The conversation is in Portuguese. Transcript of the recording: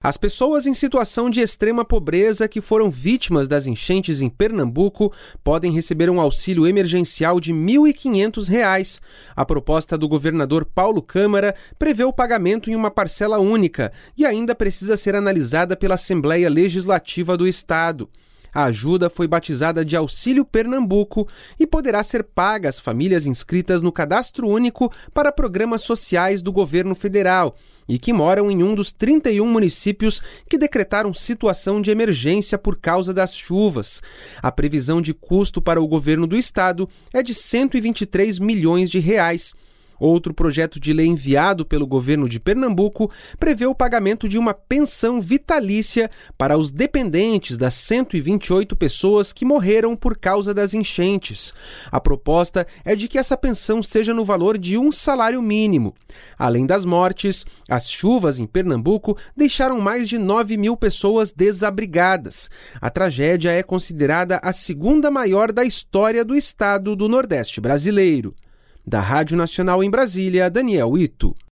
As pessoas em situação de extrema pobreza que foram vítimas das enchentes em Pernambuco podem receber um auxílio emergencial de R$ 1.500. A proposta do governador Paulo Câmara prevê o pagamento em uma parcela única e ainda precisa ser analisada pela Assembleia Legislativa do Estado. A ajuda foi batizada de Auxílio Pernambuco e poderá ser paga às famílias inscritas no Cadastro Único para programas sociais do governo federal e que moram em um dos 31 municípios que decretaram situação de emergência por causa das chuvas. A previsão de custo para o governo do estado é de R$ 123 milhões. Outro projeto de lei enviado pelo governo de Pernambuco prevê o pagamento de uma pensão vitalícia para os dependentes das 128 pessoas que morreram por causa das enchentes. A proposta é de que essa pensão seja no valor de um salário mínimo. Além das mortes, as chuvas em Pernambuco deixaram mais de 9 mil pessoas desabrigadas. A tragédia é considerada a segunda maior da história do estado do Nordeste brasileiro. Da Rádio Nacional em Brasília, Daniel Ito.